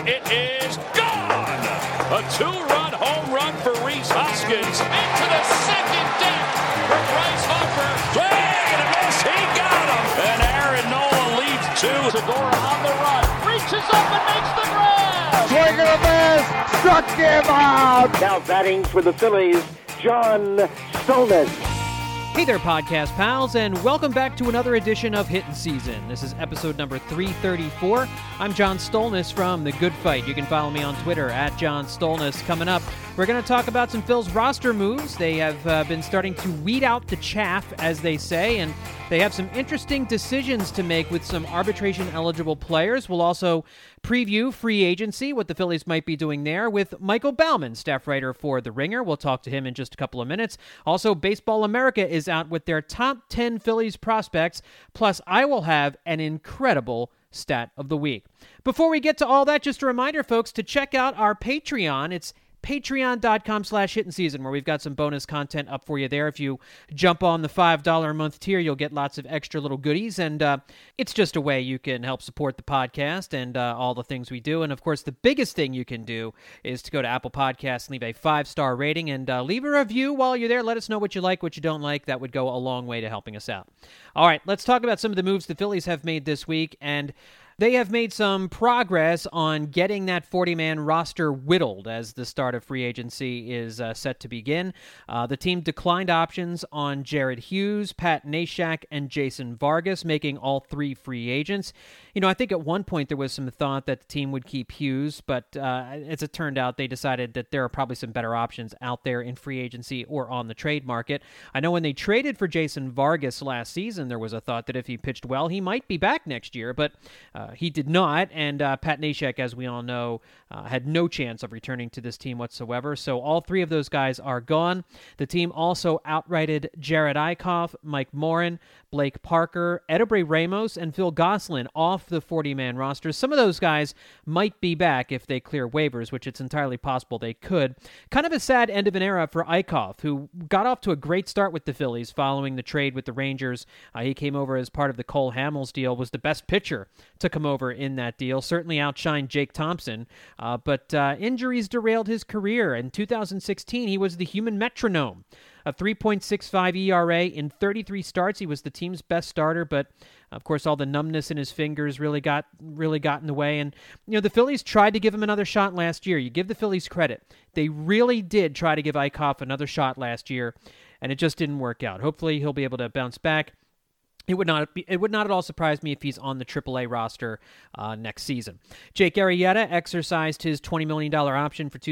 It is gone! A two-run home run for Rhys Hoskins. Into the second deck for Bryce Harper. Swing and a miss. He got him. And Aaron Nola leads two. Segura on the run. Reaches up and makes the grab. Swing and a miss. Struck him out. Now batting for the Phillies, John Stolnis. Hey there, podcast pals, and welcome back to another edition of Hittin' Season. This is episode number 334. I'm John Stolnis from The Good Fight. You can follow me on Twitter at John Stolnis. Coming up, we're going to talk about some Phil's roster moves. They have been starting to weed out the chaff, as they say, and they have some interesting decisions to make with some arbitration-eligible players. We'll also preview free agency, what the Phillies might be doing there, with Michael Baumann, staff writer for The Ringer. We'll talk to him in just a couple of minutes. Also, Baseball America is out with their top 10 Phillies prospects, plus I will have an incredible stat of the week. Before we get to all that, just a reminder, folks, to check out our Patreon. It's patreon.com/hittinseason, where we've got some bonus content up for you there. If you jump on the $5 a month tier, you'll get lots of extra little goodies, and it's just a way you can help support the podcast and all the things we do. And, of course, the biggest thing you can do is to go to Apple Podcasts and leave a 5-star rating and leave a review while you're there. Let us know what you like, what you don't like. That would go a long way to helping us out. All right, let's talk about some of the moves the Phillies have made this week, and they have made some progress on getting that 40-man roster whittled as the start of free agency is set to begin. The team declined options on Jared Hughes, Pat Neshek, and Jason Vargas, making all three free agents. You know, I think at one point there was some thought that the team would keep Hughes, but as it turned out, they decided that there are probably some better options out there in free agency or on the trade market. I know when they traded for Jason Vargas last season, there was a thought that if he pitched well, he might be back next year, but he did not, and Pat Neshek, as we all know, had no chance of returning to this team whatsoever, so all three of those guys are gone. The team also outrighted Jared Eichhoff, Mike Morin, Blake Parker, Edubray Ramos, and Phil Gosselin off the 40-man roster. Some of those guys might be back if they clear waivers, which it's entirely possible they could. Kind of a sad end of an era for Eichhoff, who got off to a great start with the Phillies following the trade with the Rangers. He came over as part of the Cole Hamels deal, was the best pitcher to come over in that deal, certainly outshined Jake Thompson, but injuries derailed his career. In 2016, he was the human metronome. A 3.65 ERA in 33 starts. He was the team's best starter, but of course all the numbness in his fingers really got in the way. And you know, the Phillies tried to give him another shot last year. You give the Phillies credit. They really did try to give Eichhoff another shot last year, and it just didn't work out. Hopefully he'll be able to bounce back. It would not at all surprise me if he's on the AAA roster next season. Jake Arrieta exercised his $20 million option for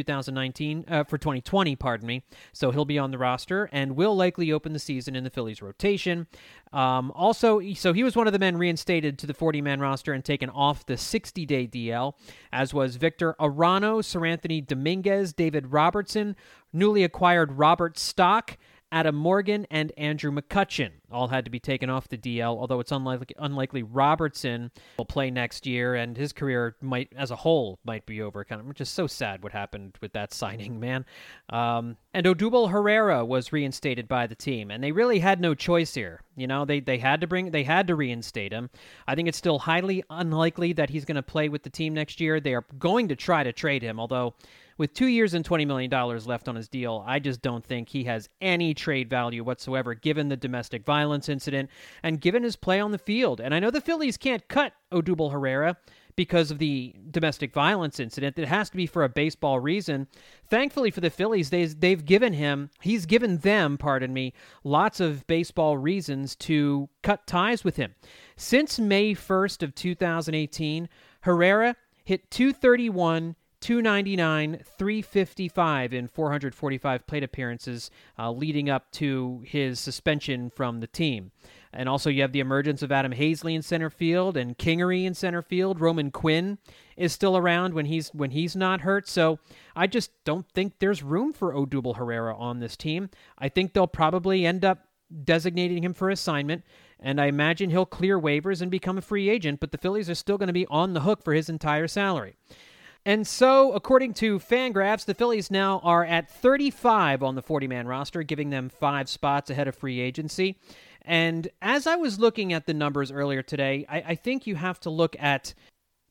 2020, so he'll be on the roster and will likely open the season in the Phillies rotation. So he was one of the men reinstated to the 40-man roster and taken off the 60-day DL, as was Victor Arano, Seranthony Dominguez, David Robertson, newly acquired Robert Stock, Adam Morgan, and Andrew McCutchen all had to be taken off the DL, although it's unlikely Robertson will play next year, and his career as a whole might be over, which is so sad what happened with that signing, man. And Odubel Herrera was reinstated by the team, and they really had no choice here. You know, they had to reinstate him. I think it's still highly unlikely that he's going to play with the team next year. They are going to try to trade him, although with 2 years and $20 million left on his deal, I just don't think he has any trade value whatsoever, given the domestic violence incident and given his play on the field. And I know the Phillies can't cut Odubel Herrera because of the domestic violence incident. It has to be for a baseball reason. Thankfully for the Phillies, he's given them, lots of baseball reasons to cut ties with him. Since May 1st of 2018, Herrera hit .231, .299, .355 in 445 plate appearances leading up to his suspension from the team. And also you have the emergence of Adam Hazley in center field and Kingery in center field. Roman Quinn is still around when he's not hurt. So I just don't think there's room for Odubel Herrera on this team. I think they'll probably end up designating him for assignment, and I imagine he'll clear waivers and become a free agent, but the Phillies are still going to be on the hook for his entire salary. And so, according to Fangraphs, the Phillies now are at 35 on the 40-man roster, giving them 5 spots ahead of free agency. And as I was looking at the numbers earlier today, I think you have to look at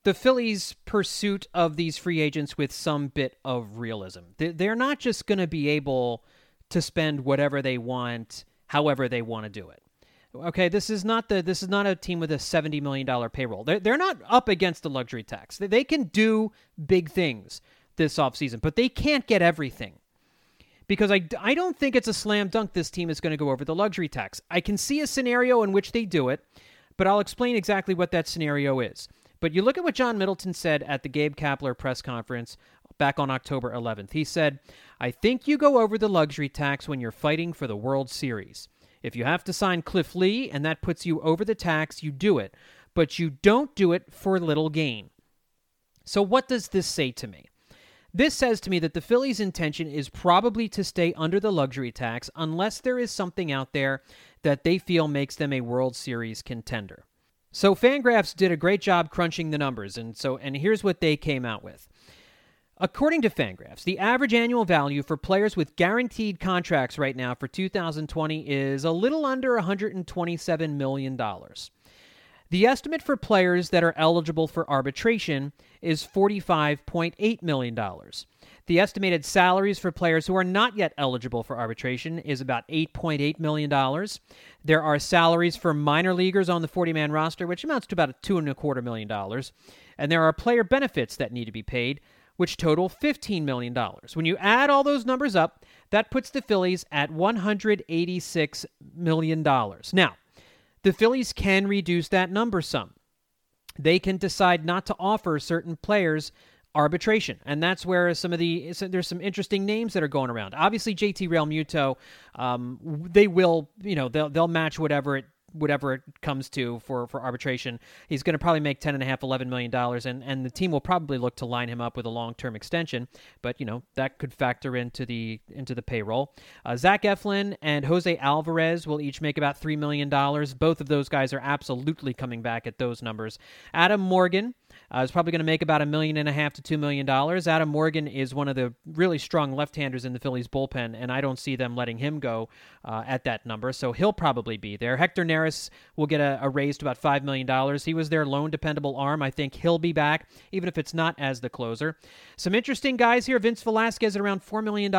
the Phillies' pursuit of these free agents with some bit of realism. They're not just going to be able to spend whatever they want, however they want to do it. Okay, this is not a team with a $70 million payroll. They're not up against the luxury tax. They can do big things this offseason, but they can't get everything. Because I don't think it's a slam dunk this team is going to go over the luxury tax. I can see a scenario in which they do it, but I'll explain exactly what that scenario is. But you look at what John Middleton said at the Gabe Kapler press conference back on October 11th. He said, "I think you go over the luxury tax when you're fighting for the World Series. If you have to sign Cliff Lee and that puts you over the tax, you do it. But you don't do it for little gain." So what does this say to me? This says to me that the Phillies' intention is probably to stay under the luxury tax unless there is something out there that they feel makes them a World Series contender. So Fangraphs did a great job crunching the numbers, and here's what they came out with. According to Fangraphs, the average annual value for players with guaranteed contracts right now for 2020 is a little under $127 million. The estimate for players that are eligible for arbitration is $45.8 million. The estimated salaries for players who are not yet eligible for arbitration is about $8.8 million. There are salaries for minor leaguers on the 40-man roster, which amounts to about $2.25 million. And there are player benefits that need to be paid, which total $15 million. When you add all those numbers up, that puts the Phillies at $186 million. Now, the Phillies can reduce that number some. They can decide not to offer certain players arbitration, and that's where there's some interesting names that are going around. Obviously, JT Realmuto, they will, they'll match whatever it comes to for arbitration. He's going to probably make $10.5–11 million, and the team will probably look to line him up with a long-term extension, but that could factor into the payroll. Zach Eflin and Jose Alvarez will each make about $3 million. Both of those guys are absolutely coming back at those numbers. Adam Morgan is probably going to make about $1.5 million to $2 million. Adam Morgan is one of the really strong left-handers in the Phillies bullpen, and I don't see them letting him go at that number, so he'll probably be there. Hector Neris will get a raise to about $5 million. He was their lone dependable arm. I think he'll be back, even if it's not as the closer. Some interesting guys here. Vince Velasquez at around $4 million.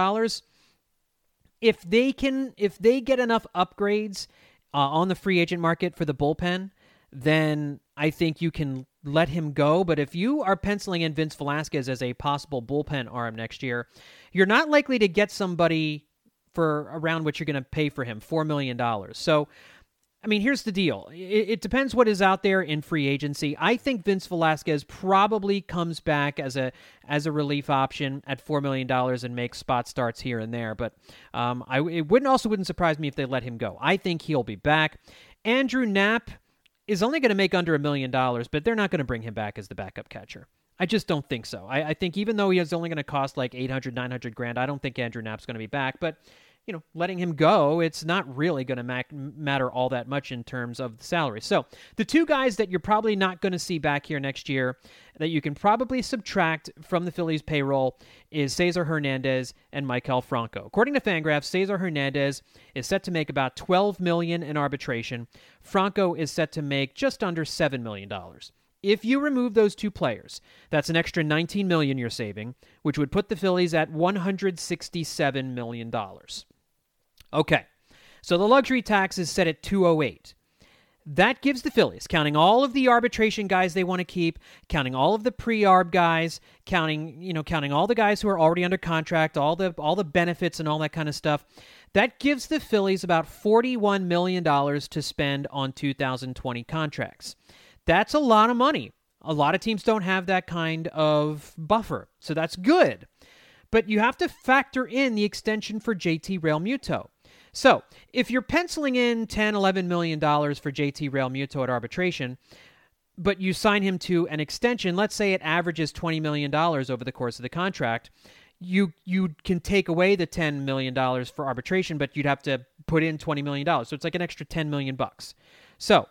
If they get enough upgrades on the free agent market for the bullpen, then I think you can let him go. But if you are penciling in Vince Velasquez as a possible bullpen arm next year, you're not likely to get somebody for around what you're going to pay for him, $4 million. So, I mean, here's the deal. It depends what is out there in free agency. I think Vince Velasquez probably comes back as a relief option at $4 million and makes spot starts here and there. But it wouldn't surprise me if they let him go. I think he'll be back. Andrew Knapp is only going to make under $1 million, but they're not going to bring him back as the backup catcher. I just don't think so. I think even though he is only going to cost like $800,000–900,000, I don't think Andrew Knapp's going to be back. But letting him go, it's not really going to matter all that much in terms of the salary. So the two guys that you're probably not going to see back here next year that you can probably subtract from the Phillies payroll is Cesar Hernandez and Maikel Franco. According to Fangraphs, Cesar Hernandez is set to make about $12 million in arbitration. Franco is set to make just under $7 million. If you remove those two players, that's an extra $19 million you're saving, which would put the Phillies at $167 million. Okay, so the luxury tax is set at $208. That gives the Phillies, counting all of the arbitration guys they want to keep, counting all of the pre-arb guys, counting all the guys who are already under contract, all the benefits and all that kind of stuff, that gives the Phillies about $41 million to spend on 2020 contracts. That's a lot of money. A lot of teams don't have that kind of buffer, so that's good. But you have to factor in the extension for JT Realmuto. So, if you're penciling in $10–11 million for JT Realmuto at arbitration, but you sign him to an extension, let's say it averages $20 million over the course of the contract, you can take away the $10 million for arbitration, but you'd have to put in $20 million. So it's like an extra $10 million. So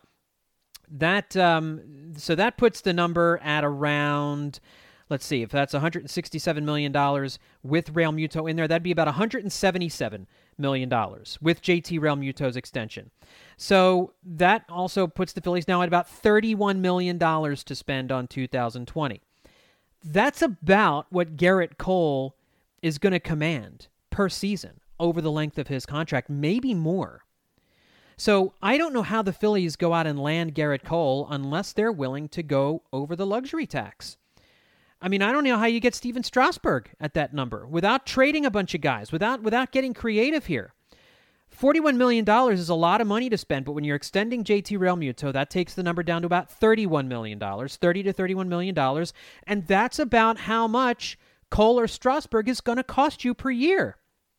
that puts the number at around, let's see, if that's $167 million with Realmuto in there, that'd be about $177 million with JT Realmuto's extension. So that also puts the Phillies now at about $31 million to spend on 2020. That's about what Gerrit Cole is going to command per season over the length of his contract, maybe more. So I don't know how the Phillies go out and land Gerrit Cole unless they're willing to go over the luxury tax. I mean, I don't know how you get Steven Strasburg at that number without trading a bunch of guys, without getting creative here. $41 million is a lot of money to spend, but when you're extending JT Realmuto, that takes the number down to about $31 million, $30 to $31 million, and that's about how much Cole or Strasburg is going to cost you per year.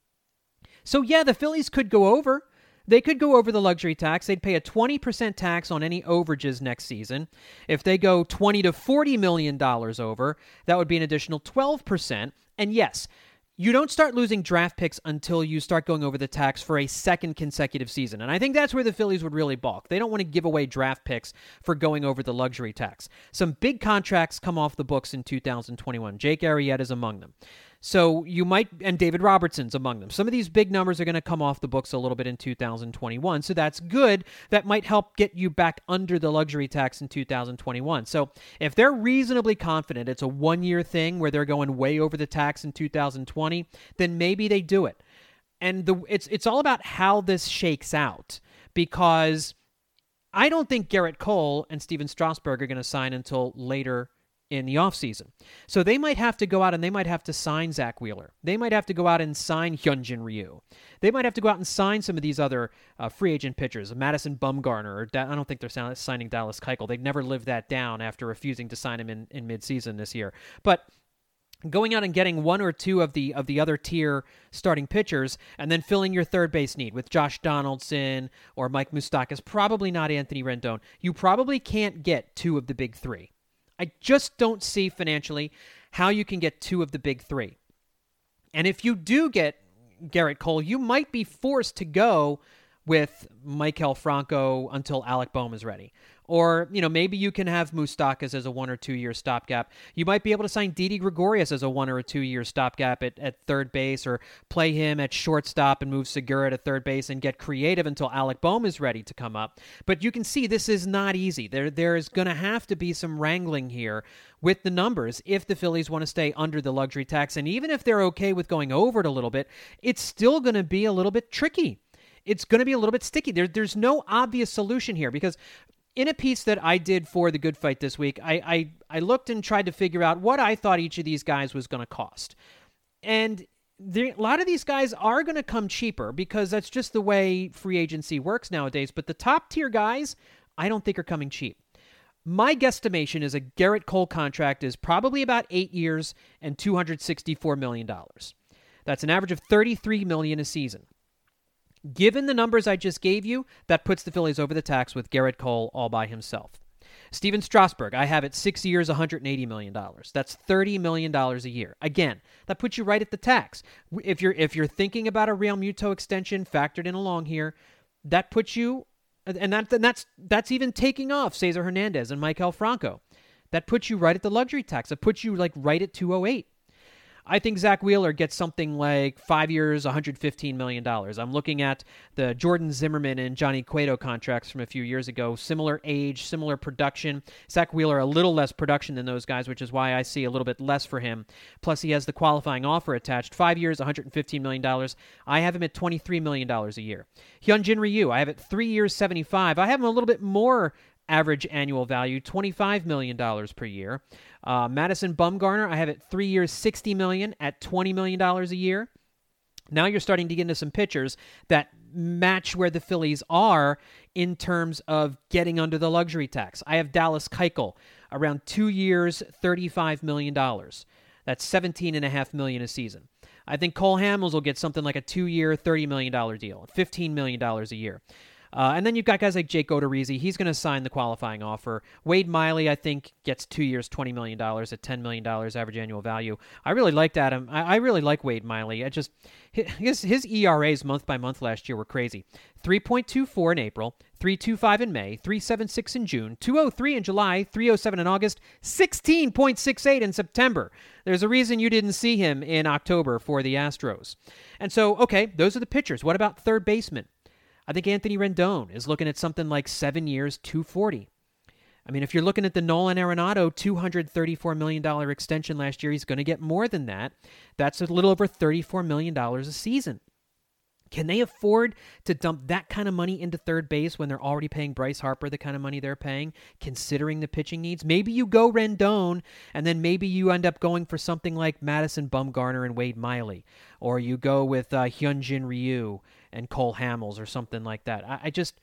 So yeah, the Phillies could go over. They could go over the luxury tax. They'd pay a 20% tax on any overages next season. If they go $20 to $40 million over, that would be an additional 12%. And yes, you don't start losing draft picks until you start going over the tax for a second consecutive season. And I think that's where the Phillies would really balk. They don't want to give away draft picks for going over the luxury tax. Some big contracts come off the books in 2021. Jake Arrieta is among them. So you might, and David Robertson's among them. Some of these big numbers are going to come off the books a little bit in 2021. So that's good. That might help get you back under the luxury tax in 2021. So if they're reasonably confident it's a one-year thing where they're going way over the tax in 2020, then maybe they do it. And it's all about how this shakes out, because I don't think Gerrit Cole and Steven Strasburg are going to sign until later in the offseason. So they might have to go out and they might have to sign Zach Wheeler. They might have to go out and sign Hyunjin Ryu. They might have to go out and sign some of these other free agent pitchers, Madison Bumgarner, or I don't think they're signing Dallas Keuchel. They've never lived that down after refusing to sign him in midseason this year. But going out and getting one or two of the other tier starting pitchers and then filling your third base need with Josh Donaldson or Mike Moustakas, probably not Anthony Rendon. You probably can't get two of the big three. I just don't see financially how you can get two of the big three. And if you do get Gerrit Cole, you might be forced to go with Maikel Franco until Alec Bohm is ready. Or, maybe you can have Moustakas as a 1 or 2 year stopgap. You might be able to sign Didi Gregorius as a 1 or 2 year stopgap at third base, or play him at shortstop and move Segura to third base and get creative until Alec Bohm is ready to come up. But you can see this is not easy. There is going to have to be some wrangling here with the numbers if the Phillies want to stay under the luxury tax. And even if they're okay with going over it a little bit, it's still going to be a little bit tricky. It's going to be a little bit sticky. There's no obvious solution here, because in a piece that I did for The Good Fight this week, I looked and tried to figure out what I thought each of these guys was going to cost. And a lot of these guys are going to come cheaper, because that's just the way free agency works nowadays. But the top tier guys, I don't think are coming cheap. My guesstimation is a Gerrit Cole contract is probably about 8 years and $264 million. That's an average of $33 million a season. Given the numbers I just gave you, that puts the Phillies over the tax with Gerrit Cole all by himself. Steven Strasburg, I have it 6 years, $180 million. That's $30 million a year. Again, that puts you right at the tax. If you're thinking about a Realmuto extension factored in along here, that puts you, and that's even taking off Cesar Hernandez and Maikel Franco. That puts you right at the luxury tax. It puts you right at 208. I think Zach Wheeler gets something like 5 years, $115 million. I'm looking at the Jordan Zimmerman and Johnny Cueto contracts from a few years ago. Similar age, similar production. Zach Wheeler, a little less production than those guys, which is why I see a little bit less for him. Plus, he has the qualifying offer attached. 5 years, $115 million. I have him at $23 million a year. Hyunjin Ryu, I have it 3 years, $75. I have him a little bit more average annual value, $25 million per year. Madison Bumgarner, I have it 3 years, $60 million at $20 million a year. Now you're starting to get into some pitchers that match where the Phillies are in terms of getting under the luxury tax. I have Dallas Keuchel around 2 years, $35 million. That's $17.5 million a season. I think Cole Hamels will get something like a 2 year, $30 million deal, $15 million a year. And then you've got guys like Jake Odorizzi. He's going to sign the qualifying offer. Wade Miley, I think, gets 2 years, $20 million at $10 million average annual value. I really liked Adam. I really like Wade Miley. His ERAs month by month last year were crazy. 3.24 in April, 3.25 in May, 3.76 in June, 2.03 in July, 3.07 in August, 16.68 in September. There's a reason you didn't see him in October for the Astros. And so, okay, those are the pitchers. What about third baseman? I think Anthony Rendon is looking at something like 7 years, $240. I mean, if you're looking at the Nolan Arenado $234 million extension last year, he's going to get more than that. That's a little over $34 million a season. Can they afford to dump that kind of money into third base when they're already paying Bryce Harper the kind of money they're paying, considering the pitching needs? Maybe you go Rendon, and then maybe you end up going for something like Madison Bumgarner and Wade Miley, or you go with Hyunjin Ryu and Cole Hamels or something like that.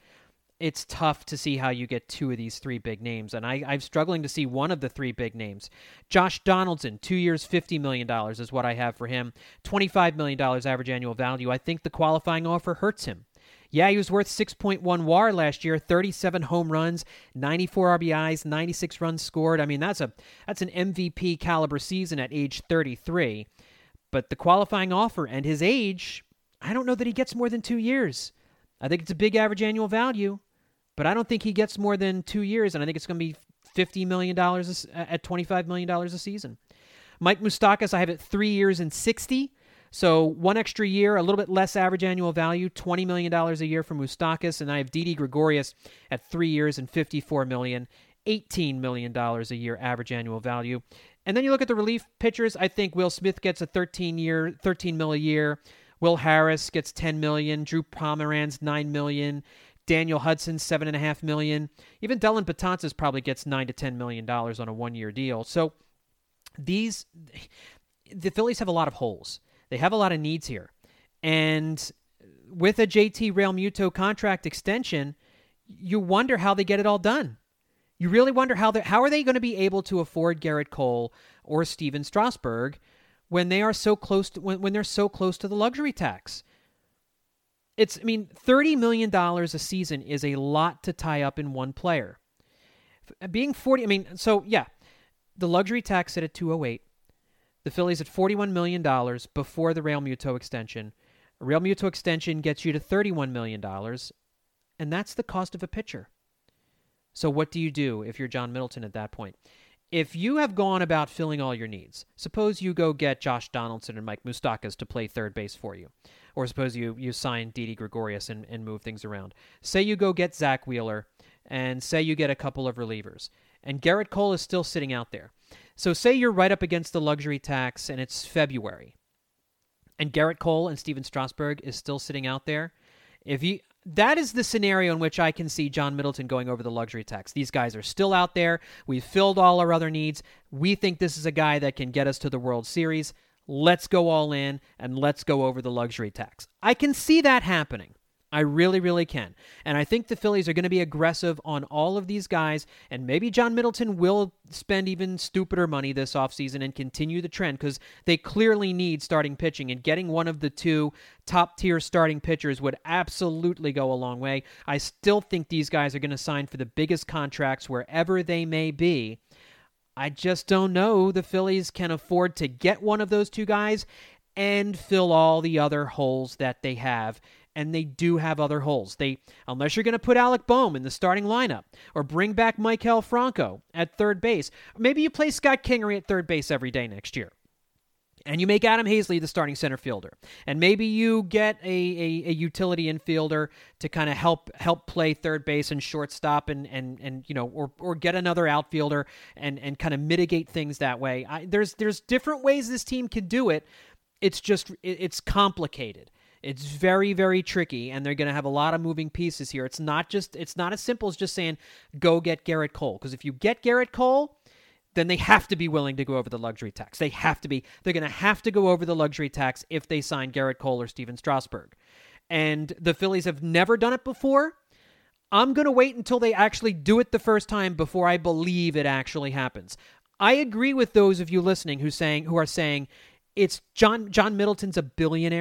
It's tough to see how you get two of these three big names, and I'm struggling to see one of the three big names. Josh Donaldson, 2 years, $50 million is what I have for him. $25 million average annual value. I think the qualifying offer hurts him. Yeah, he was worth 6.1 WAR last year, 37 home runs, 94 RBIs, 96 runs scored. I mean, that's an MVP caliber season at age 33. But the qualifying offer and his age, I don't know that he gets more than 2 years. I think it's a big average annual value. But I don't think he gets more than 2 years, and I think it's going to be $50 million at $25 million a season. Mike Moustakas, I have it 3 years and $60. So one extra year, a little bit less average annual value, $20 million a year for Moustakas. And I have Didi Gregorius at 3 years and $54 million, $18 million a year average annual value. And then you look at the relief pitchers. I think Will Smith gets a $13 million a year. Will Harris gets $10 million. Drew Pomeranz, $9 million. Daniel Hudson, $7.5 million. Even Dellin Betances probably gets $9 to $10 million on a one-year deal. So the Phillies have a lot of holes. They have a lot of needs here. And with a JT Realmuto contract extension, you wonder how they get it all done. You really wonder how are they going to be able to afford Garrett Cole or Steven Strasburg when they are so close to, when they're so close to the luxury tax. $30 million a season is a lot to tie up in one player. Being 40, the luxury tax set at $208. The Phillies at $41 million before the Realmuto extension. A Realmuto extension gets you to $31 million, and that's the cost of a pitcher. So what do you do if you're John Middleton at that point? If you have gone about filling all your needs, suppose you go get Josh Donaldson and Mike Moustakas to play third base for you, or suppose you sign Didi Gregorius and move things around. Say you go get Zach Wheeler, and say you get a couple of relievers, and Garrett Cole is still sitting out there. So say you're right up against the luxury tax, and it's February, and Garrett Cole and Steven Strasburg is still sitting out there. That is the scenario in which I can see John Middleton going over the luxury tax. These guys are still out there. We've filled all our other needs. We think this is a guy that can get us to the World Series. Let's go all in, and let's go over the luxury tax. I can see that happening. I really, really can. And I think the Phillies are going to be aggressive on all of these guys, and maybe John Middleton will spend even stupider money this offseason and continue the trend, because they clearly need starting pitching, and getting one of the two top-tier starting pitchers would absolutely go a long way. I still think these guys are going to sign for the biggest contracts wherever they may be. I just don't know the Phillies can afford to get one of those two guys and fill all the other holes that they have. And they do have other holes. Unless you're going to put Alec Bohm in the starting lineup, or bring back Maikel Franco at third base. Maybe you play Scott Kingery at third base every day next year, and you make Adam Hazley the starting center fielder. And maybe you get a utility infielder to kind of help play third base and shortstop, and or get another outfielder and kind of mitigate things that way. There's different ways this team could do it. It's complicated. It's very, very tricky, and they're going to have a lot of moving pieces here. It's not as simple as just saying, go get Garrett Cole. Because if you get Garrett Cole, then they have to be willing to go over the luxury tax. They have to be. They're going to have to go over the luxury tax if they sign Garrett Cole or Steven Strasburg. And the Phillies have never done it before. I'm going to wait until they actually do it the first time before I believe it actually happens. I agree with those of you listening who are saying it's John Middleton's a billionaire.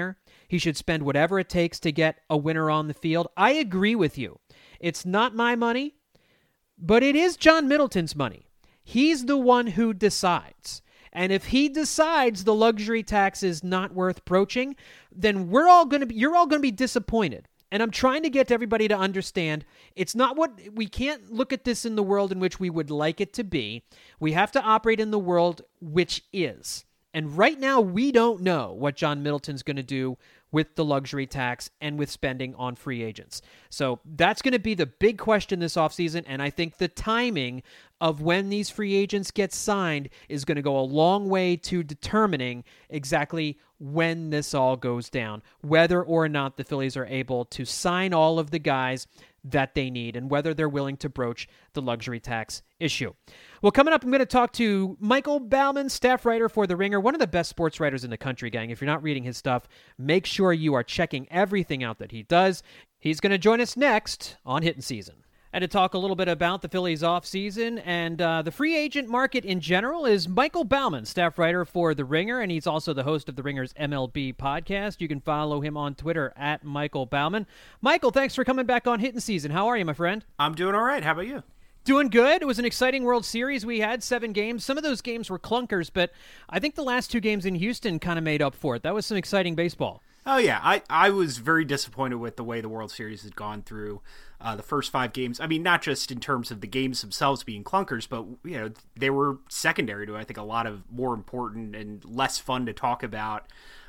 He should spend whatever it takes to get a winner on the field. I agree with you. It's not my money, but it is John Middleton's money. He's the one who decides. And if he decides the luxury tax is not worth broaching, then you're all going to be disappointed. And I'm trying to get everybody to understand it's not we can't look at this in the world in which we would like it to be. We have to operate in the world which is. And right now, we don't know what John Middleton's going to do with the luxury tax and with spending on free agents. So that's going to be the big question this offseason, and I think the timing of when these free agents get signed is going to go a long way to determining exactly when this all goes down, whether or not the Phillies are able to sign all of the guys that they need and whether they're willing to broach the luxury tax issue. Well, coming up, I'm going to talk to Michael Baumann, staff writer for The Ringer, one of the best sports writers in the country, gang. If you're not reading his stuff, make sure you are checking everything out that he does. He's going to join us next on Hittin' Season. And to talk a little bit about the Phillies offseason and the free agent market in general is Michael Baumann, staff writer for The Ringer, and he's also the host of The Ringer's MLB podcast. You can follow him on Twitter at Michael Baumann. Michael, thanks for coming back on Hittin' Season. How are you, my friend? I'm doing all right. How about you? Doing good. It was an exciting World Series. We had 7 games. Some of those games were clunkers, but I think the last 2 games in Houston kind of made up for it. That was some exciting baseball. Oh, yeah. I was very disappointed with the way the World Series had gone through the first 5 games. I mean, not just in terms of the games themselves being clunkers, but they were secondary to, I think, a lot of more important and less fun to talk about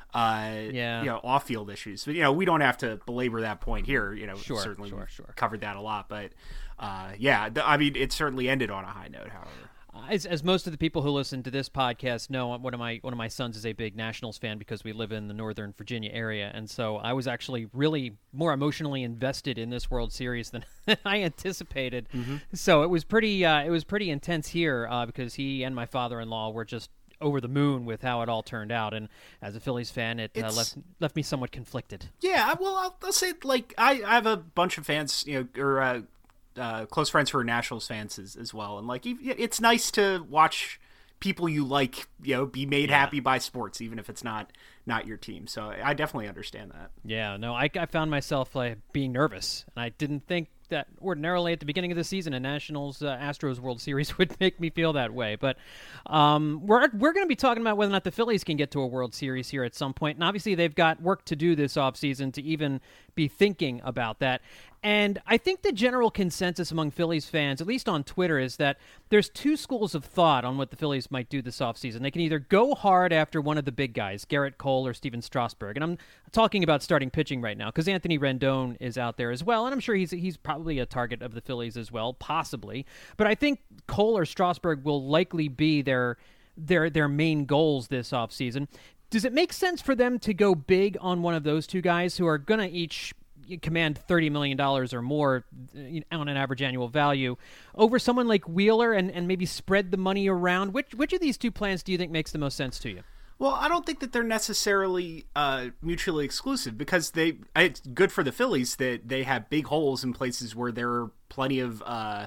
off-field issues. But, we don't have to belabor that point here. Sure. Covered that a lot. But, it certainly ended on a high note, however. As most of the people who listen to this podcast know, one of my sons is a big Nationals fan because we live in the Northern Virginia area, and so I was actually really more emotionally invested in this World Series than I anticipated. Mm-hmm. So it was pretty intense here because he and my father-in-law were just over the moon with how it all turned out, and as a Phillies fan, it left me somewhat conflicted. Yeah, well, I'll say I have a bunch of fans, close friends who are Nationals fans as well, and it's nice to watch people you like, be made happy by sports, even if it's not your team. So I definitely understand that. Yeah, no, I found myself being nervous, and I didn't think that ordinarily at the beginning of the season a Nationals Astros World Series would make me feel that way. But we're going to be talking about whether or not the Phillies can get to a World Series here at some point, and obviously they've got work to do this offseason to even be thinking about that. And I think the general consensus among Phillies fans, at least on Twitter, is that there's 2 schools of thought on what the Phillies might do this offseason. They can either go hard after one of the big guys, Garrett Cole or Steven Strasburg. And I'm talking about starting pitching right now because Anthony Rendon is out there as well. And I'm sure he's probably a target of the Phillies as well, possibly. But I think Cole or Strasburg will likely be their main goals this offseason. Does it make sense for them to go big on one of those 2 guys who are going to each command $30 million or more on an average annual value over someone like Wheeler and maybe spread the money around? Which of these 2 plans do you think makes the most sense to you? Well, I don't think that they're necessarily mutually exclusive because it's good for the Phillies that they have big holes in places where there are plenty of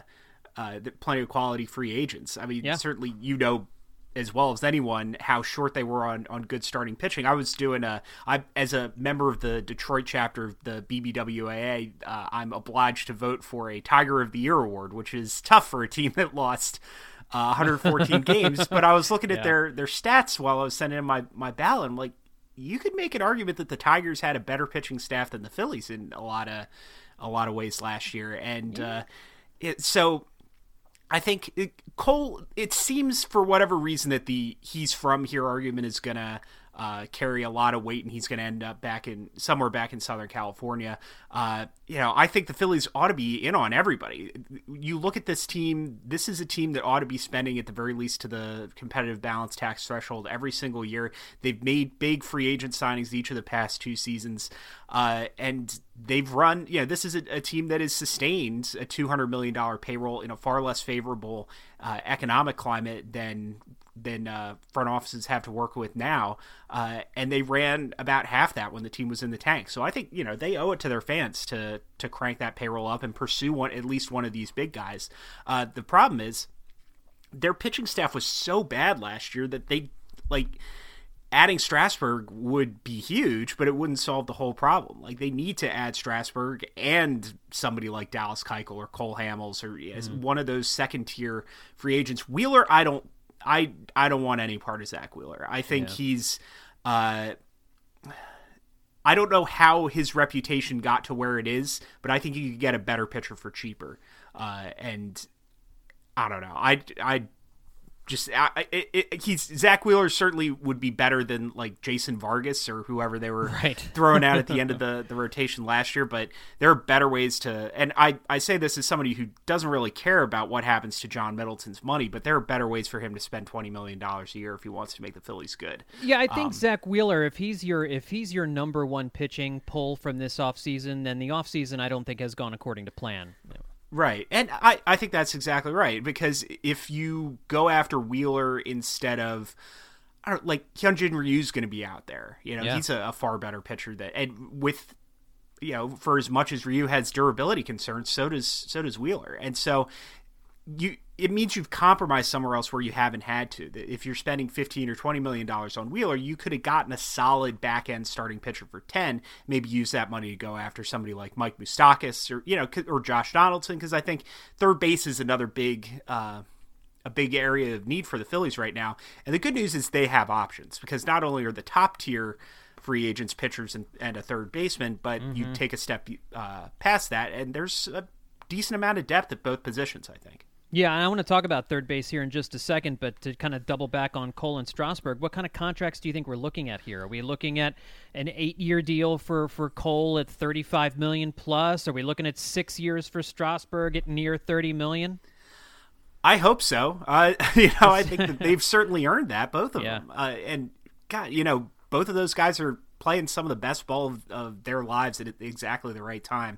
quality free agents. I mean, certainly as well as anyone how short they were on good starting pitching. I was doing as a member of the Detroit chapter of the BBWAA, I'm obliged to vote for a Tiger of the Year award, which is tough for a team that lost 114 games. But I was looking at their stats while I was sending in my ballot. I'm like, you could make an argument that the Tigers had a better pitching staff than the Phillies in a lot of ways last year. And so I think Cole, it seems for whatever reason that the he's from here argument is going to carry a lot of weight and he's going to end up somewhere back in Southern California. I think the Phillies ought to be in on everybody. You look at this team, this is a team that ought to be spending at the very least to the competitive balance tax threshold every single year. They've made big free agent signings each of the past 2 seasons. And they've run, this is a team that has sustained a $200 million payroll in a far less favorable economic climate than front offices have to work with now. And they ran about half that when the team was in the tank. So I think, they owe it to their fans to crank that payroll up and pursue at least one of these big guys. The problem is their pitching staff was so bad last year that they adding Strasburg would be huge, but it wouldn't solve the whole problem. Like, they need to add Strasburg and somebody like Dallas Keuchel or Cole Hamels or one of those second tier free agents. Wheeler, I don't want any part of Zach Wheeler. I think he's I don't know how his reputation got to where it is, but I think you could get a better pitcher for cheaper. And I don't know. Zach Wheeler certainly would be better than like Jason Vargas or whoever they were throwing out at the end of the rotation last year. But there are better ways to, and I say this as somebody who doesn't really care about what happens to John Middleton's money, but there are better ways for him to spend $20 million a year if he wants to make the Phillies good. Yeah, I think Zach Wheeler, if he's your number one pitching pull from this offseason, then the offseason I don't think has gone according to plan. Right, and I think that's exactly right, because if you go after Wheeler instead of, like, Hyunjin Ryu's going to be out there. He's a far better pitcher and with, for as much as Ryu has durability concerns, so does Wheeler, and so it means you've compromised somewhere else where you haven't had to. If you're spending $15 or $20 million on Wheeler, you could have gotten a solid back-end starting pitcher for 10, maybe use that money to go after somebody like Mike Moustakas or Josh Donaldson, because I think third base is another big area of need for the Phillies right now. And the good news is they have options, because not only are the top-tier free agents pitchers and a third baseman, but you take a step past that, and there's a decent amount of depth at both positions, I think. Yeah, I want to talk about third base here in just a second, but to kind of double back on Cole and Strasburg, what kind of contracts do you think we're looking at here? Are we looking at an 8-year deal for Cole at $35 million plus? Are we looking at 6 years for Strasburg at near $30 million? I hope so. I think that they've certainly earned that, both of them. And God, both of those guys are playing some of the best ball of their lives at exactly the right time.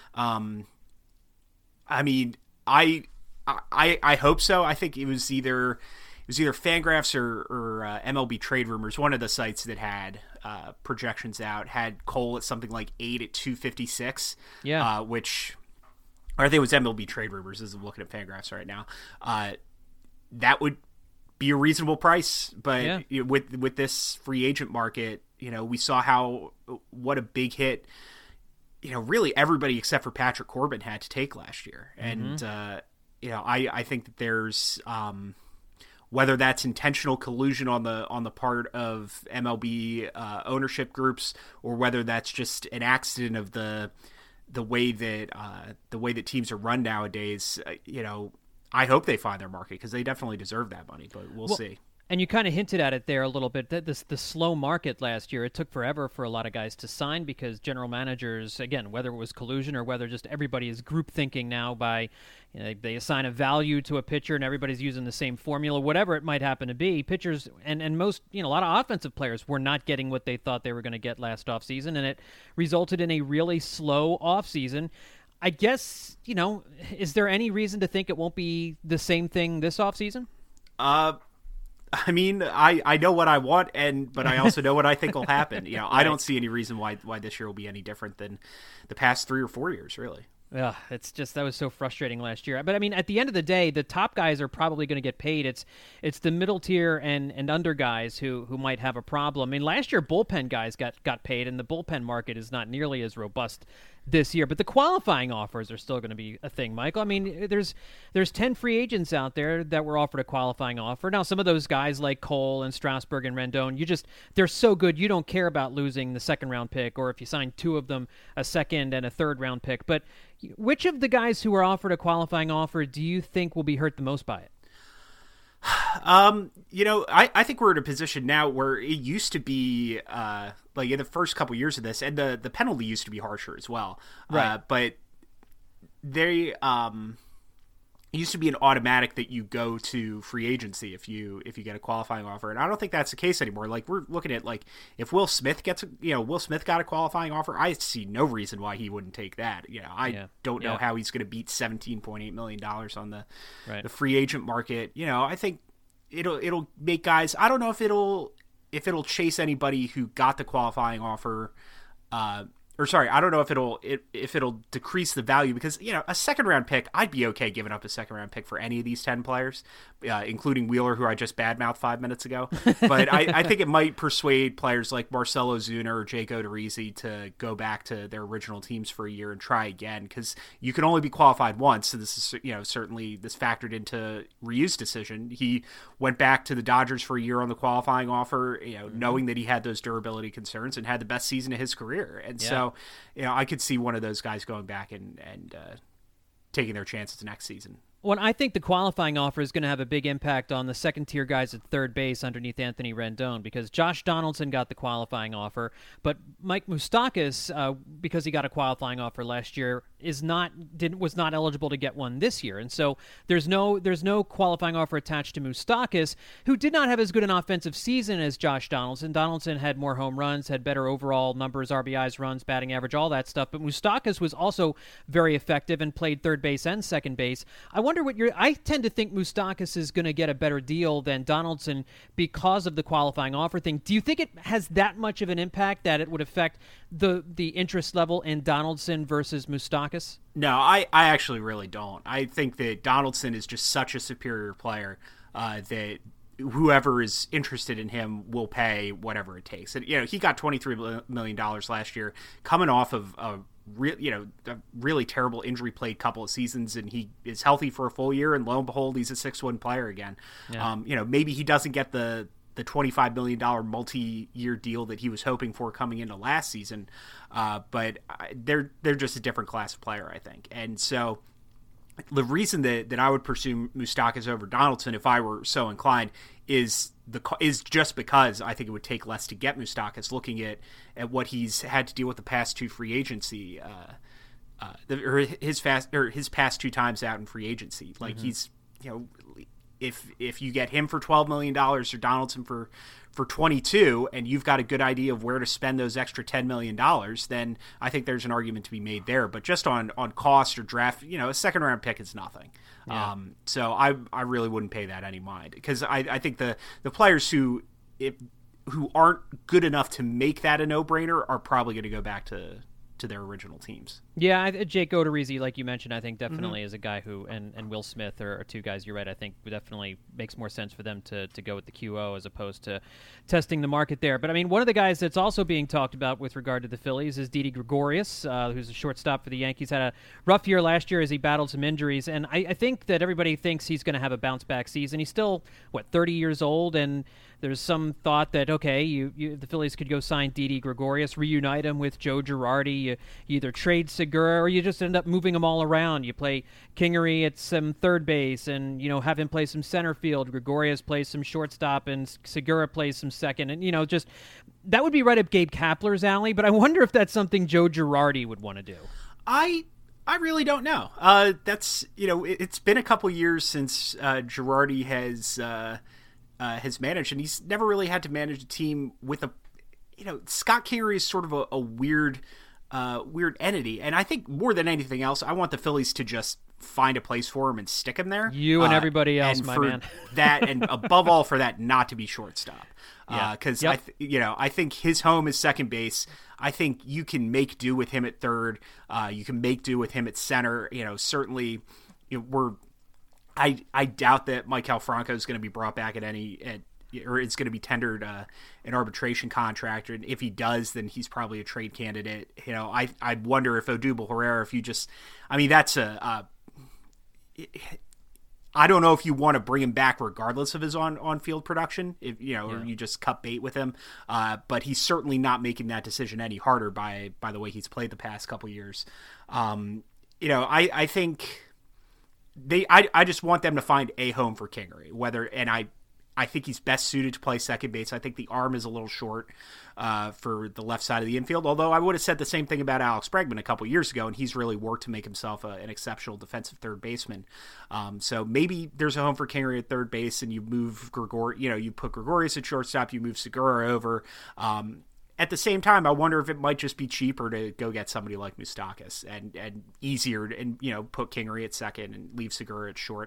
I hope so. I think it was either Fangraphs or MLB Trade Rumors. One of the sites that had projections out had Cole at something like 8 at 256. Yeah, which, or I think it was MLB Trade Rumors. As I'm looking at Fangraphs right now, that would be a reasonable price. But with this free agent market, we saw what a big hit. Really everybody except for Patrick Corbin had to take last year, and. I think that there's whether that's intentional collusion on the part of MLB ownership groups, or whether that's just an accident of the way that teams are run nowadays. I hope they find their market, because they definitely deserve that money, but we'll see. And you kind of hinted at it there a little bit, that the slow market last year, it took forever for a lot of guys to sign, because general managers, again, whether it was collusion or whether just everybody is group thinking now by, they assign a value to a pitcher and everybody's using the same formula, whatever it might happen to be. Pitchers and most, a lot of offensive players were not getting what they thought they were going to get last offseason, and it resulted in a really slow offseason. I guess, is there any reason to think it won't be the same thing this offseason? I mean, I know what I want, but I also know what I think will happen. Right. I don't see any reason why this year will be any different than the past 3 or 4 years, really. Yeah, it's just, that was so frustrating last year. But I mean, at the end of the day, the top guys are probably going to get paid. It's the middle tier and under guys who might have a problem. I mean, last year bullpen guys got paid, and the bullpen market is not nearly as robust this year. But the qualifying offers are still going to be a thing, Michael. I mean, there's 10 free agents out there that were offered a qualifying offer. Now, some of those guys like Cole and Strasburg and Rendon, they're so good you don't care about losing the second round pick, or if you sign 2 of them, a second and a third round pick. But which of the guys who were offered a qualifying offer do you think will be hurt the most by it? I think we're in a position now where it used to be like in the first couple years of this, and the penalty used to be harsher as well. Right. But they it used to be an automatic that you go to free agency if you get a qualifying offer, and I don't think that's the case anymore. Like, we're looking at, like, if Will Smith got a qualifying offer, I see no reason why he wouldn't take that. I don't know how he's going to beat $17.8 million on the free agent market. I think it'll make guys. I don't know if it'll chase anybody who got the qualifying offer I don't know if it'll decrease the value, because a second round pick, I'd be okay giving up a second round pick for any of these 10 players, including Wheeler, who I just badmouthed 5 minutes ago. But I think it might persuade players like Marcelo Zuna or Jake Odorizzi to go back to their original teams for a year and try again, because you can only be qualified once. So this is certainly this factored into Ryu's decision. He went back to the Dodgers for a year on the qualifying offer, knowing that he had those durability concerns, and had the best season of his career. And so, I could see one of those guys going back and taking their chances next season. Well, I think the qualifying offer is going to have a big impact on the second-tier guys at third base underneath Anthony Rendon, because Josh Donaldson got the qualifying offer, but Mike Moustakas, because he got a qualifying offer last year, was not eligible to get one this year, and so there's no qualifying offer attached to Moustakas, who did not have as good an offensive season as Josh Donaldson. Donaldson had more home runs, had better overall numbers, RBIs, runs, batting average, all that stuff, but Moustakas was also very effective and played third base and second base. I tend to think Moustakas is going to get a better deal than Donaldson because of the qualifying offer thing. Do you think it has that much of an impact that it would affect the interest level in Donaldson versus Moustakas? No, I actually really don't. I think that Donaldson is just such a superior player that whoever is interested in him will pay whatever it takes. And he got $23 million last year, coming off of a really terrible injury-plagued couple of seasons, and he is healthy for a full year, and lo and behold, he's a 6-1 player again. Yeah. Maybe he doesn't get the $25 million multi-year deal that he was hoping for coming into last season, but they're just a different class of player, I think. And so the reason that I would pursue Moustakas over Donaldson, if I were so inclined, is just because I think it would take less to get Moustakas, looking at what he's had to deal with the past two free agency, his past 2 times out in free agency. Like he's, if you get him for $12 million or Donaldson for 22, and you've got a good idea of where to spend those extra $10 million, then I think there's an argument to be made there. But just on cost or draft, a second round pick is nothing. Yeah. So I really wouldn't pay that any mind, because I think the players who aren't good enough to make that a no-brainer are probably going to go back to their original teams. Yeah, Jake Odorizzi, like you mentioned, I think definitely is a guy who, and Will Smith are 2 guys, you're right, I think definitely makes more sense for them to go with the QO as opposed to testing the market there. But I mean, one of the guys that's also being talked about with regard to the Phillies is Didi Gregorius, who's a shortstop for the Yankees. Had a rough year last year as he battled some injuries, and I think that everybody thinks he's going to have a bounce-back season. He's still, 30 years old, and there's some thought that, okay, the Phillies could go sign Didi Gregorius, reunite him with Joe Girardi. You either trade Segura, or you just end up moving them all around. You play Kingery at some third base, and have him play some center field. Gregorius plays some shortstop, and Segura plays some second. And just that would be right up Gabe Kapler's alley. But I wonder if that's something Joe Girardi would want to do. I really don't know. That's it's been a couple years since Girardi has managed, and he's never really had to manage a team with Scott Kingery is sort of a weird entity, and I think more than anything else, I want the Phillies to just find a place for him and stick him there. You and everybody else, and my man. That, and above all, for that not to be shortstop. Because I think his home is second base. I think you can make do with him at third. You can make do with him at center. Certainly, I doubt that Maikel Franco is going to be brought back or it's going to be tendered an arbitration contract, and if he does, then he's probably a trade candidate. I wonder if Odubel Herrera, that's I don't know if you want to bring him back regardless of his on-field production, or you just cut bait with him. But he's certainly not making that decision any harder by the way he's played the past couple years. I think I just want them to find a home for Kingery, I think he's best suited to play second base. I think the arm is a little short for the left side of the infield, although I would have said the same thing about Alex Bregman a couple years ago, and he's really worked to make himself an exceptional defensive third baseman. So maybe there's a home for Kingery at third base, and you move you put Gregorius at shortstop, you move Segura over. At the same time, I wonder if it might just be cheaper to go get somebody like Moustakas and easier and put Kingery at second and leave Segura at short.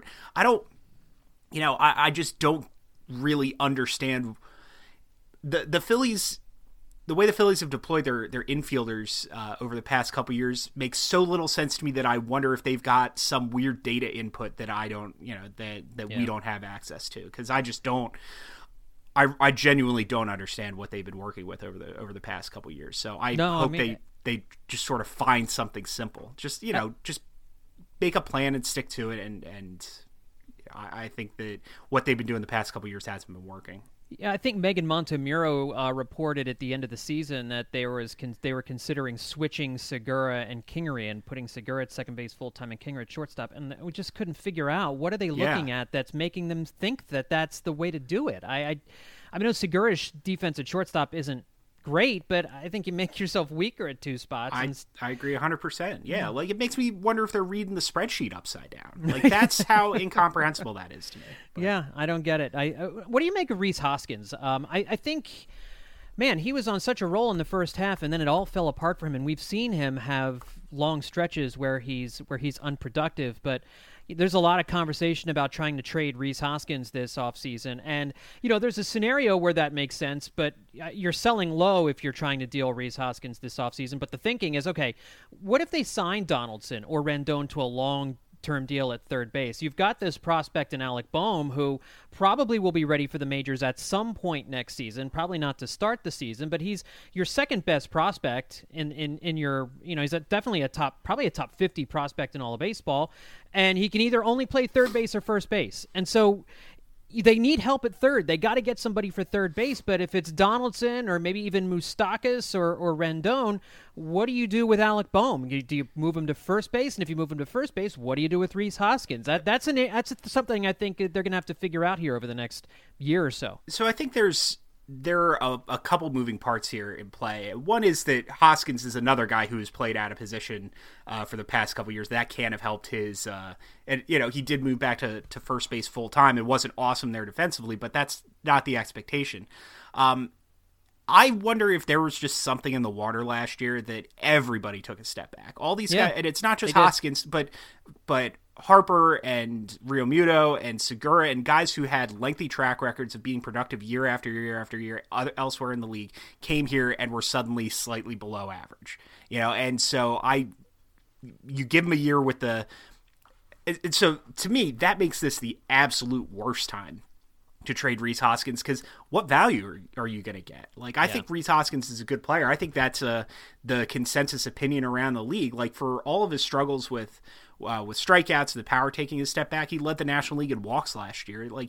I just don't really understand the Phillies. the way the Phillies have deployed their infielders over the past couple years makes so little sense to me that I wonder if they've got some weird data input that I don't, that we don't have access to, because I just don't. I genuinely don't understand what they've been working with over the past couple years. So I hope they just sort of find something simple. Just just make a plan and stick to it. And I think that what they've been doing the past couple years hasn't been working. Yeah, I think Megan Montemurro reported at the end of the season that they were considering switching Segura and Kingery and putting Segura at second base full time and Kingery at shortstop, and we just couldn't figure out what are they looking at that's making them think that that's the way to do it. I know Segura's defense at shortstop isn't great, but I think you make yourself weaker at two spots. I agree 100%. Yeah, like it makes me wonder if they're reading the spreadsheet upside down. Like that's how incomprehensible that is to me. But. Yeah, I don't get it. What do you make of Rhys Hoskins? I think, man, he was on such a roll in the first half, and then it all fell apart for him. And we've seen him have long stretches where he's unproductive, but. There's a lot of conversation about trying to trade Rhys Hoskins this offseason. And, there's a scenario where that makes sense, but you're selling low if you're trying to deal Rhys Hoskins this offseason. But the thinking is, okay, what if they sign Donaldson or Rendon to a long-term deal at third base? You've got this prospect in Alec Boehm who probably will be ready for the majors at some point next season, probably not to start the season, but he's your second best prospect in your, he's definitely probably a top 50 prospect in all of baseball. And he can either only play third base or first base. And so they need help at third. They got to get somebody for third base. But if it's Donaldson or maybe even Moustakas or Rendon, what do you do with Alec Boehm? Do you move him to first base? And if you move him to first base, what do you do with Rhys Hoskins? That's something I think they're going to have to figure out here over the next year or so. So I think there are a couple moving parts here in play. One is that Hoskins is another guy who has played out of position for the past couple years. That can have helped his, and he did move back to first base full time. It wasn't awesome there defensively, but that's not the expectation. I wonder if there was just something in the water last year that everybody took a step back. All these guys, and it's not just Hoskins, but Harper and Real Muto and Segura and guys who had lengthy track records of being productive year after year after year elsewhere in the league came here and were suddenly slightly below average. And so you give them a year with so to me that makes this the absolute worst time to trade Rhys Hoskins, because what value are you going to get? Like, I think Rhys Hoskins is a good player. I think that's the consensus opinion around the league. Like, for all of his struggles with strikeouts, the power taking a step back, he led the National League in walks last year. Like,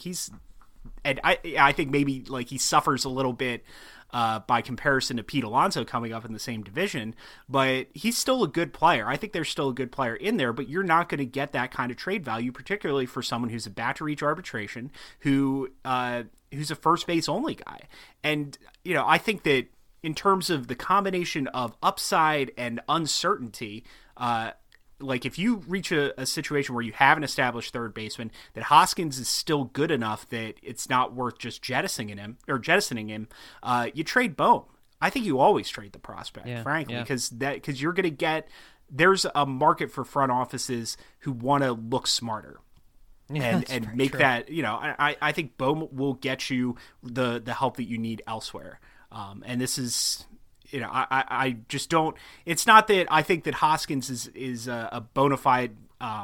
I think maybe like he suffers a little bit by comparison to Pete Alonso coming up in the same division, but he's still a good player. I think there's still a good player in there, but you're not going to get that kind of trade value, particularly for someone who's about to reach arbitration, who's a first base only guy. And, I think that in terms of the combination of upside and uncertainty, like if you reach a situation where you have an established third baseman, that Hoskins is still good enough that it's not worth just jettisoning him, you trade Boehm. I think you always trade the prospect, frankly, because you're going to there's a market for front offices who want to look smarter. And make true. That, I think Boehm will get you the help that you need elsewhere. And this is, I just don't. It's not that I think that Hoskins is a bona fide,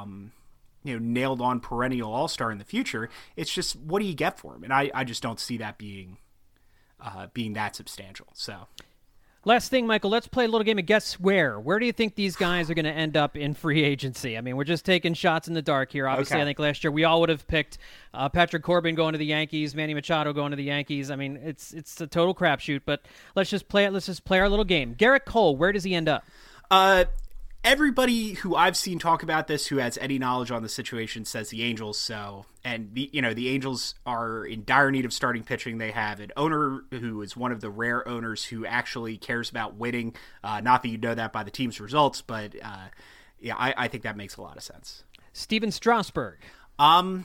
nailed on perennial all-star in the future. It's just, what do you get for him? And I just don't see that being that substantial. So. Last thing, Michael, let's play a little game of guess where. Where do you think these guys are going to end up in free agency? I mean, we're just taking shots in the dark here. Obviously, okay. I think last year we all would have picked Patrick Corbin going to the Yankees, Manny Machado going to the Yankees. I mean, it's a total crapshoot, but let's just play it. Let's just play our little game. Garrett Cole, where does he end up? Everybody who I've seen talk about this, who has any knowledge on the situation, says the Angels. So, and the Angels are in dire need of starting pitching. They have an owner who is one of the rare owners who actually cares about winning. Not that you know that by the team's results, but I think that makes a lot of sense. Steven Strasburg. On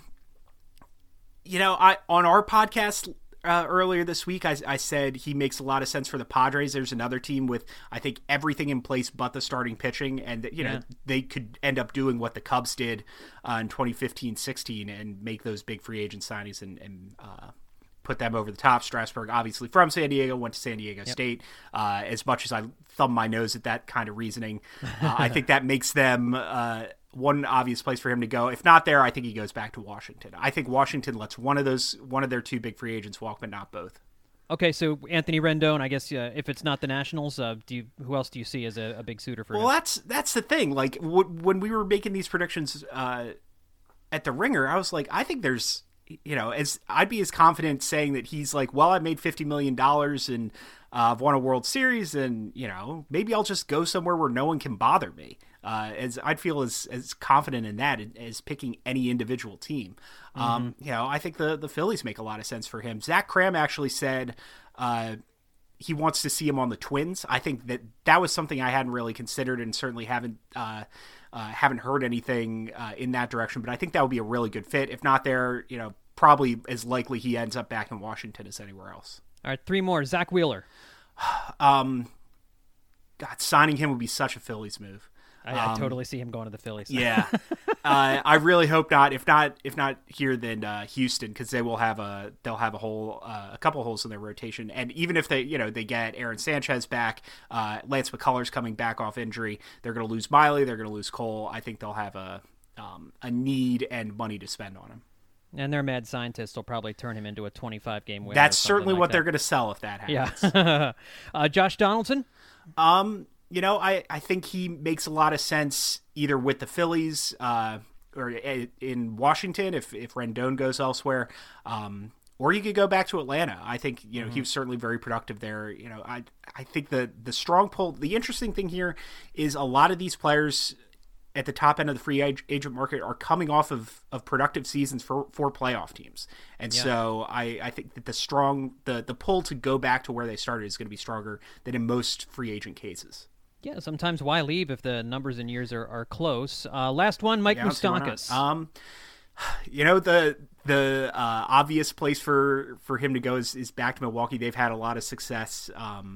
our podcast earlier this week, I said he makes a lot of sense for the Padres. There's another team with, I think, everything in place but the starting pitching, and they could end up doing what the Cubs did in 2015-16 and make those big free agent signings and put them over the top. Strasburg, obviously from San Diego, went to San Diego State. As much as I thumb my nose at that kind of reasoning, I think that makes them one obvious place for him to go. If not there, I think he goes back to Washington. I think Washington lets one of their two big free agents walk, but not both. Okay, so Anthony Rendon, I guess if it's not the Nationals, who else do you see as a big suitor for him? Well, that's the thing. Like when we were making these predictions at the Ringer, I was like, I think there's, as I'd be as confident saying that he's like, well, I made $50 million and I've won a World Series, and maybe I'll just go somewhere where no one can bother me. As I'd feel as confident in that as picking any individual team. I think the Phillies make a lot of sense for him. Zach Cram actually said he wants to see him on the Twins. I think that was something I hadn't really considered, and certainly haven't heard anything in that direction. But I think that would be a really good fit. If not there, probably as likely he ends up back in Washington as anywhere else. All right, 3 more. Zach Wheeler. God, signing him would be such a Phillies move. I totally see him going to the Phillies. Yeah. I really hope not. If not here, then Houston, because they'll have a couple holes in their rotation. And even if they get Aaron Sanchez back, Lance McCullers coming back off injury, they're going to lose Miley, they're going to lose Cole. I think they'll have a need and money to spend on him. And their mad scientist will probably turn him into a 25-game winner. That's certainly what they're going to sell if that happens. Yeah. Josh Donaldson? I think he makes a lot of sense either with the Phillies or in Washington if Rendon goes elsewhere, or you could go back to Atlanta. I think he was certainly very productive there. I think the strong pull. The interesting thing here is a lot of these players at the top end of the free agent market are coming off of productive seasons for playoff teams. And so I think that the pull to go back to where they started is going to be stronger than in most free agent cases. Yeah, sometimes why leave if the numbers and years are close? Last one, Mike Moustakas. The obvious place for him to go is back to Milwaukee. They've had a lot of success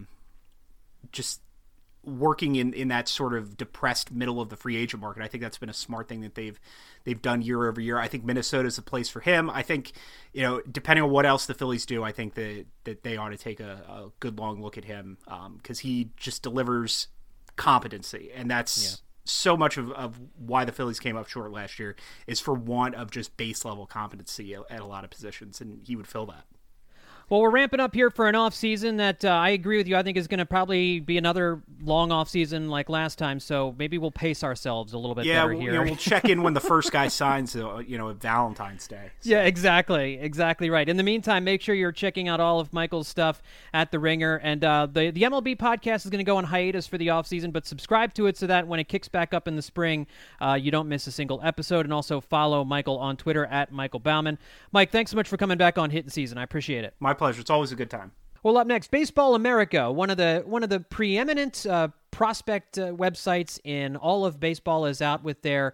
just working in that sort of depressed middle of the free agent market. I think that's been a smart thing that they've done year over year. I think Minnesota is a place for him. I think, depending on what else the Phillies do, I think that they ought to take a good long look at him because he just delivers competency. And that's so much of why the Phillies came up short last year is for want of just base level competency at a lot of positions. And he would fill that. Well, we're ramping up here for an off-season that I agree with you. I think is going to probably be another long off-season like last time, so maybe we'll pace ourselves a little bit better here. Yeah, we'll check in when the first guy signs, at Valentine's Day. So. Yeah, exactly right. In the meantime, make sure you're checking out all of Michael's stuff at The Ringer, and the MLB podcast is going to go on hiatus for the off-season, but subscribe to it so that when it kicks back up in the spring, you don't miss a single episode, and also follow Michael on Twitter at Michael Bauman. Mike, thanks so much for coming back on Hitting Season. I appreciate it. My pleasure. It's always a good time. Well, up next, Baseball America, one of the preeminent prospect websites in all of baseball, is out with their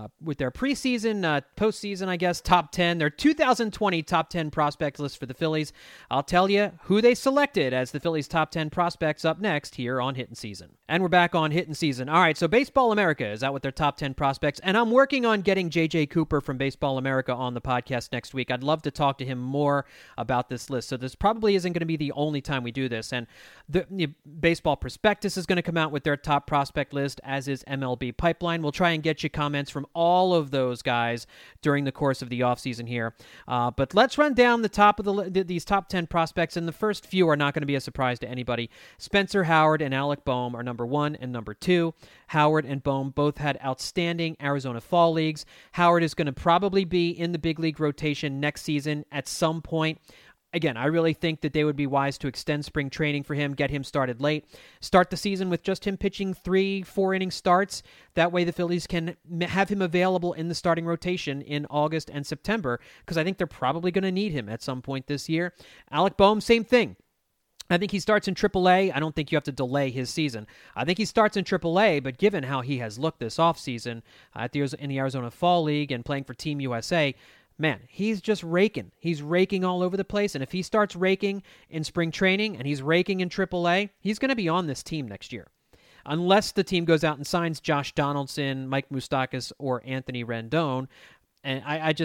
preseason, postseason, I guess, top 10, their 2020 top 10 prospect list for the Phillies. I'll tell you who they selected as the Phillies' top 10 prospects up next here on Hittin' Season. And we're back on Hittin' Season. All right, so Baseball America is out with their top 10 prospects, and I'm working on getting J.J. Cooper from Baseball America on the podcast next week. I'd love to talk to him more about this list, so this probably isn't going to be the only time we do this. And the Baseball Prospectus is going to come out with their top prospect list, as is MLB Pipeline. We'll try and get you comments from all of those guys during the course of the offseason here. But let's run down the top of these top 10 prospects, and the first few are not going to be a surprise to anybody. Spencer Howard and Alec Bohm are number 1 and number 2. Howard and Bohm both had outstanding Arizona Fall Leagues. Howard is going to probably be in the big league rotation next season at some point. Again, I really think that they would be wise to extend spring training for him, get him started late, start the season with just him pitching 3-4 inning starts. That way the Phillies can have him available in the starting rotation in August and September, because I think they're probably going to need him at some point this year. Alec Bohm, same thing. I think he starts in AAA. I don't think you have to delay his season. I think he starts in AAA, but given how he has looked this offseason in the Arizona Fall League and playing for Team USA, man, he's just raking. He's raking all over the place, and if he starts raking in spring training and he's raking in AAA, he's going to be on this team next year. Unless the team goes out and signs Josh Donaldson, Mike Moustakas, or Anthony Rendon, And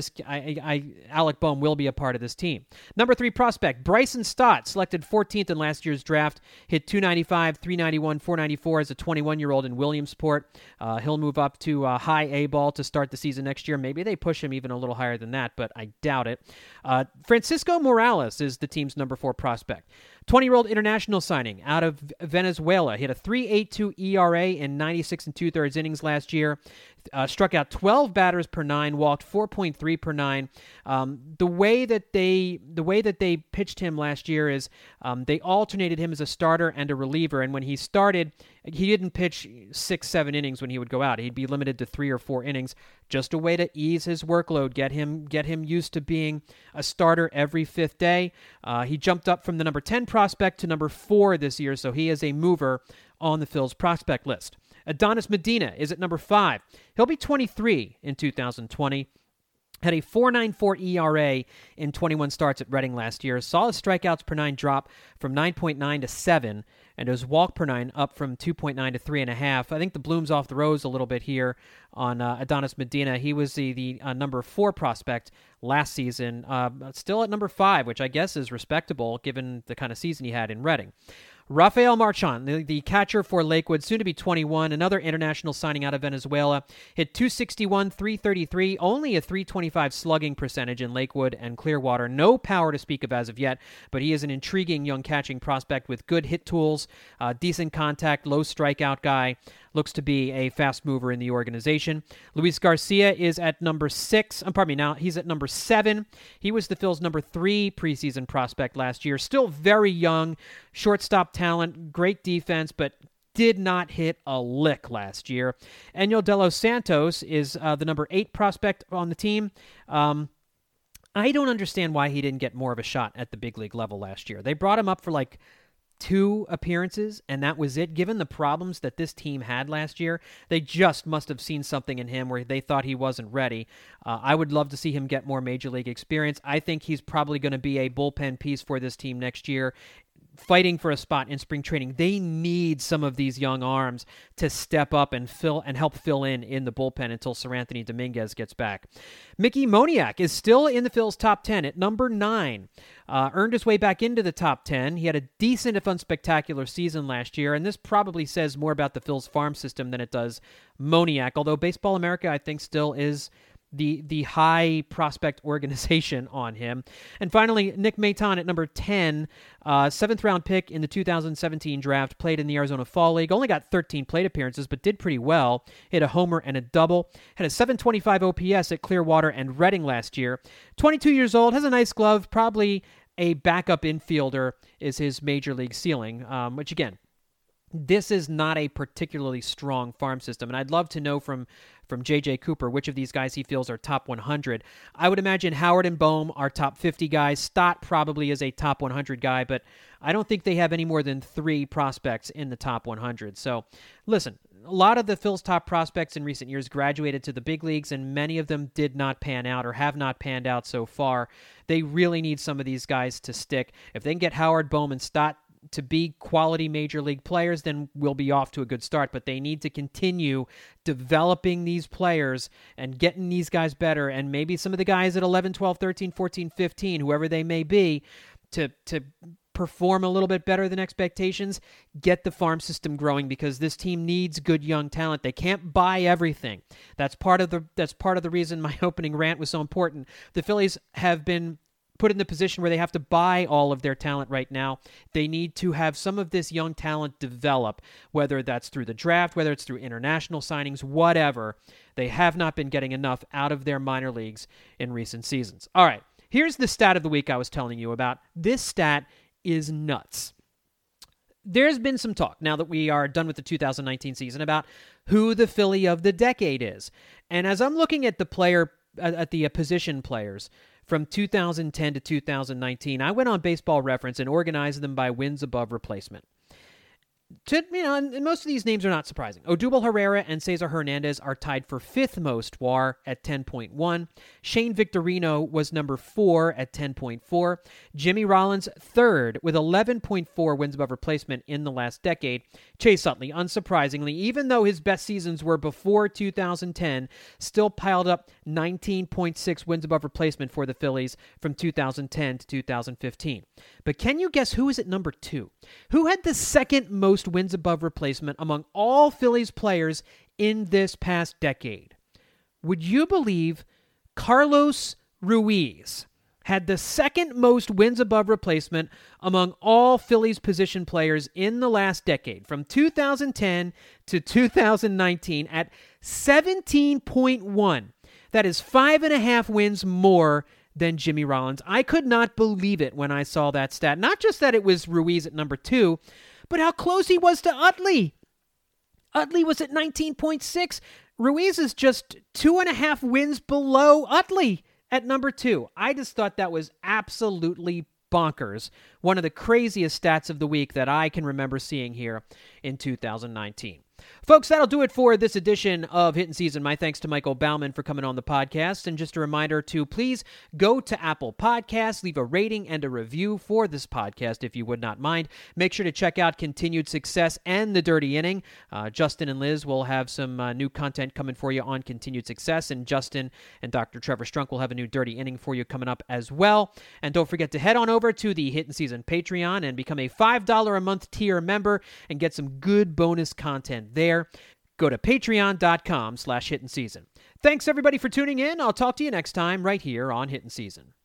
Alec Bohm will be a part of this team. Number 3 prospect, Bryson Stott, selected 14th in last year's draft, hit .295, .391, .494 as a 21-year-old in Williamsport. He'll move up to high A ball to start the season next year. Maybe they push him even a little higher than that, but I doubt it. Francisco Morales is the team's number 4 prospect. 20-year-old international signing out of Venezuela. He had a 3.82 ERA in 96 2/3 innings last year. Struck out 12 batters per 9, walked 4.3 per 9. The way that they pitched him last year is they alternated him as a starter and a reliever. And when he started, he didn't pitch 6-7 innings when he would go out. He'd be limited to 3 or 4 innings. Just a way to ease his workload, get him used to being a starter every 5th day. He jumped up from the number 10 prospect to number 4 this year, so he is a mover on the Phil's prospect list. Adonis Medina is at number 5. He'll be 23 in 2020. Had a 4.94 ERA in 21 starts at Reading last year. Saw his strikeouts per 9 drop from 9.9 to 7, and his walk per 9 up from 2.9 to 3.5. I think the bloom's off the rose a little bit here on Adonis Medina. He was the number 4 prospect last season, still at number 5, which I guess is respectable given the kind of season he had in Reading. Rafael Marchand, the catcher for Lakewood, soon to be 21, another international signing out of Venezuela, hit .261, .333, only a .325 slugging percentage in Lakewood and Clearwater. No power to speak of as of yet, but he is an intriguing young catching prospect with good hit tools, decent contact, low strikeout guy. Looks to be a fast mover in the organization. Luis Garcia is at number 6. He's at number 7. He was the Phil's number 3 preseason prospect last year. Still very young, shortstop talent, great defense, but did not hit a lick last year. Enyel De Los Santos is the number 8 prospect on the team. I don't understand why he didn't get more of a shot at the big league level last year. They brought him up for 2 appearances, and that was it. Given the problems that this team had last year, they just must have seen something in him where they thought he wasn't ready. I would love to see him get more major league experience. I think he's probably going to be a bullpen piece for this team next year, fighting for a spot in spring training. They need some of these young arms to step up and help fill in the bullpen until Seranthony Dominguez gets back. Mickey Moniak is still in the Phil's top 10 at number 9. Earned his way back into the top 10. He had a decent, if unspectacular, season last year, and this probably says more about the Phil's farm system than it does Moniak, although Baseball America, I think, still is the high prospect organization on him. And finally, Nick Maton at number 10, 7th round pick in the 2017 draft, played in the Arizona Fall League, only got 13 plate appearances, but did pretty well. Hit a homer and a double. Had a 725 OPS at Clearwater and Reading last year. 22 years old, has a nice glove, probably a backup infielder is his major league ceiling, which again, this is not a particularly strong farm system, and I'd love to know from J.J. Cooper which of these guys he feels are top 100. I would imagine Howard and Bohm are top 50 guys. Stott probably is a top 100 guy, but I don't think they have any more than 3 prospects in the top 100. So, listen, a lot of the Phil's top prospects in recent years graduated to the big leagues, and many of them did not pan out or have not panned out so far. They really need some of these guys to stick. If they can get Howard, Bohm, and Stott to be quality major league players, then we'll be off to a good start. But they need to continue developing these players and getting these guys better, and maybe some of the guys at 11, 12, 13, 14, 15, whoever they may be, to perform a little bit better than expectations, get the farm system growing, because this team needs good young talent. They can't buy everything. That's part of the reason my opening rant was so important. The Phillies have been put in the position where they have to buy all of their talent right now. They need to have some of this young talent develop, whether that's through the draft, whether it's through international signings, whatever. They have not been getting enough out of their minor leagues in recent seasons. All right, here's the stat of the week I was telling you about. This stat is nuts. There's been some talk, now that we are done with the 2019 season, about who the Philly of the decade is. And as I'm looking at the position players from 2010 to 2019, I went on Baseball Reference and organized them by wins above replacement. And most of these names are not surprising. Odubel Herrera and Cesar Hernandez are tied for 5th most WAR at 10.1. Shane Victorino was number 4 at 10.4. Jimmy Rollins 3rd with 11.4 wins above replacement in the last decade. Chase Utley, unsurprisingly, even though his best seasons were before 2010, still piled up 19.6 wins above replacement for the Phillies from 2010 to 2015. But can you guess who is at number 2? Who had the second most wins above replacement among all Phillies players in this past decade? Would you believe Carlos Ruiz had the second most wins above replacement among all Phillies position players in the last decade, from 2010 to 2019 at 17.1. That is 5.5 wins more than Jimmy Rollins. I could not believe it when I saw that stat. Not just that it was Ruiz at number 2, but how close he was to Utley. Utley was at 19.6. Ruiz is just 2.5 wins below Utley at number 2. I just thought that was absolutely bonkers. One of the craziest stats of the week that I can remember seeing here in 2019. Folks, that'll do it for this edition of Hittin' Season. My thanks to Michael Baumann for coming on the podcast. And just a reminder to please go to Apple Podcasts, leave a rating and a review for this podcast if you would not mind. Make sure to check out Continued Success and The Dirty Inning. Justin and Liz will have some new content coming for you on Continued Success, and Justin and Dr. Trevor Strunk will have a new Dirty Inning for you coming up as well. And don't forget to head on over to the Hittin' Season Patreon and become a $5 a month tier member and get some good bonus content there. Go to patreon.com/Hittin' Season. Thanks everybody for tuning in. I'll talk to you next time right here on Hittin' Season.